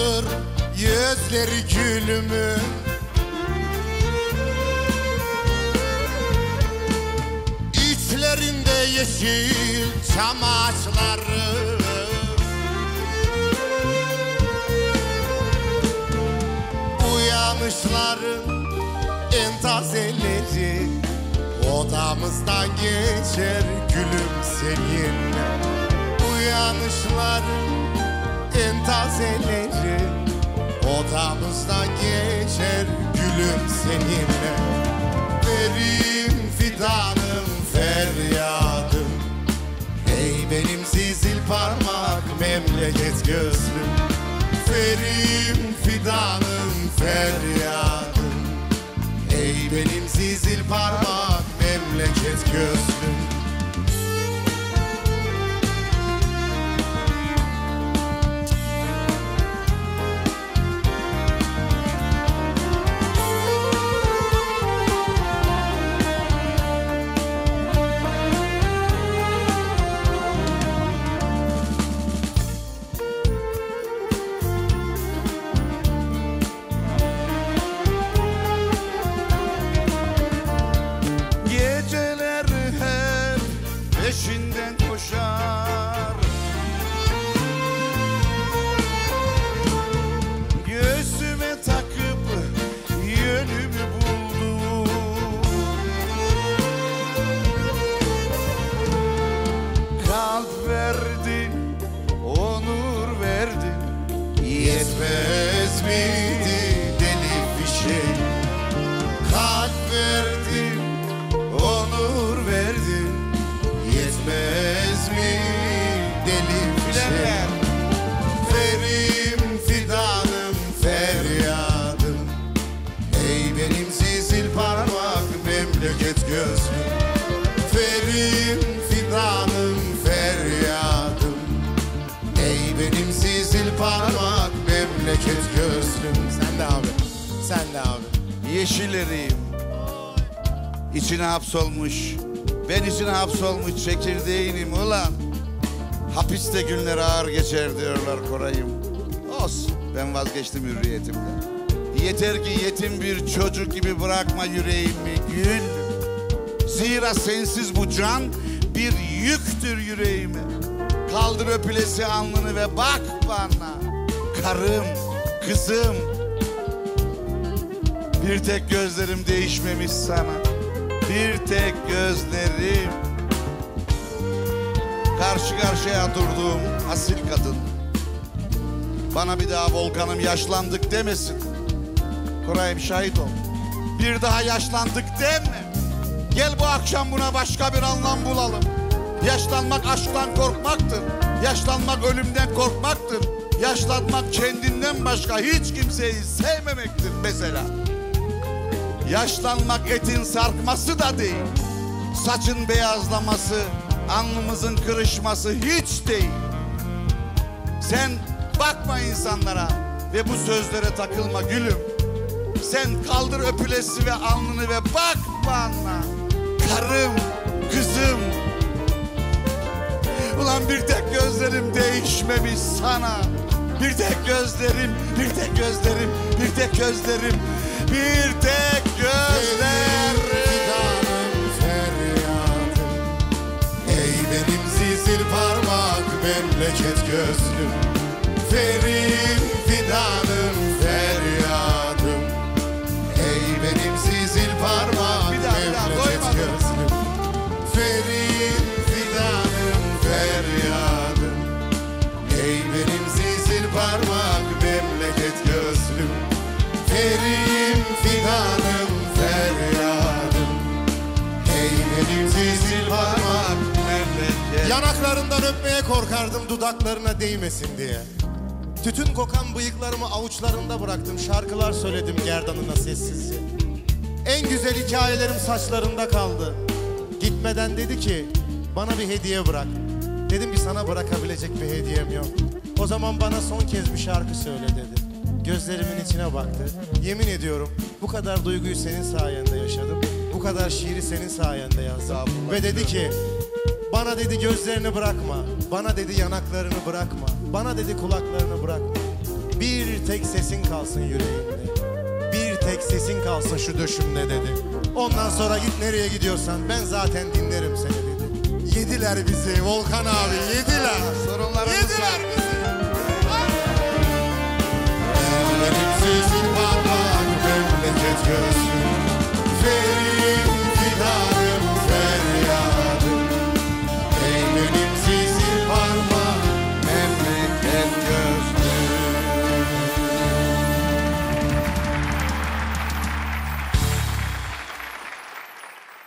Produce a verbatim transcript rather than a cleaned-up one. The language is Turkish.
alır yüzleri gülümün. İçlerinde yeşil çam ağaçları, uyanışların en tazeleri odamızdan geçer gülüm seninle. Uyanışların en tazeleri odamızdan geçer gülüm seninle. Verim fidanım feryadım, ey benim zizil parmak memleket gözlüm. Verim fidanım feryadım, ey benim zizil parmak memleket gözlüm. Peşinden koşar, göğsüme takıp yönümü buldum. Kalp verdi, onur verdi, Yetmez miydi deli fişek? Kalp verdi, onur verdi, yetmez mi deli fişek? Verim fidanım feryadım, ey benim zizil parmak memleket gözlüm. Verim fidanım feryadım, ey benim zizil parmak memleket gözlüm. Sen de abi, sen de abi. yeşil eriyim, içine hapsolmuş, ben içine hapsolmuş çekirdeğinim ulan. Hapiste günler ağır geçer diyorlar Koray'ım. Olsun, ben vazgeçtim hürriyetimden. Yeter ki yetim bir çocuk gibi bırakma yüreğimi gül. Zira sensiz bu can bir yüktür yüreğime. Kaldır öpülesi alnını ve bak bana. Karım, kızım, bir tek gözlerim değişmemiş sana. Bir tek gözlerim. Karşı karşıya durduğum asil kadın, bana bir daha Volkan'ım yaşlandık demesin. Koray'ım şahit ol, bir daha yaşlandık deme. Gel bu akşam buna başka bir anlam bulalım. Yaşlanmak aşktan korkmaktır. Yaşlanmak ölümden korkmaktır. Yaşlanmak kendinden başka hiç kimseyi sevmemektir mesela. Yaşlanmak etin sarkması da değil, saçın beyazlaması, alnımızın kırışması hiç değil. Sen bakma insanlara ve bu sözlere takılma gülüm. Sen kaldır öpülesi ve alnını ve bak bana. Karım, kızım. Ulan bir tek gözlerim değişmemiş sana. Bir tek gözlerim, bir tek gözlerim, bir tek gözlerim, bir tek gözlerim. Fidanım feryadım, ey benim zizil parmak memleket gözlüm. Verim fidanım feryadım, ey benim zizil parmak memleket gözlüm. Verim fidanım feryadım, ey benim zizil parmak memleket gözlüm. Verim fidanım feryadım, ey benim zizil parmak memleket. Yanaklarından öpmeye korkardım dudaklarına değmesin diye. Tütün kokan bıyıklarımı avuçlarında bıraktım, şarkılar söyledim gerdanına sessizce. En güzel hikayelerim saçlarında kaldı. Gitmeden dedi ki bana bir hediye bırak. Dedim ki sana bırakabilecek bir hediyem yok. O zaman bana son kez bir şarkı söyle dedi. Gözlerimin içine baktı. Yemin ediyorum bu kadar duyguyu senin sayende yaşadım. Bu kadar şiiri senin sayende yazdım. Ve dedi ki bana dedi gözlerini bırakma. Bana dedi yanaklarını bırakma. Bana dedi kulaklarını bırakma. Bir tek sesin kalsın yüreğimde, bir tek sesin kalsın şu döşümde dedi. Ondan sonra git nereye gidiyorsan, ben zaten dinlerim seni dedi. Yediler bizi Volkan abi, yediler. Sorunlarımız Yediler var. bizi. Benim sizin parmak memleket gözlüm Ferit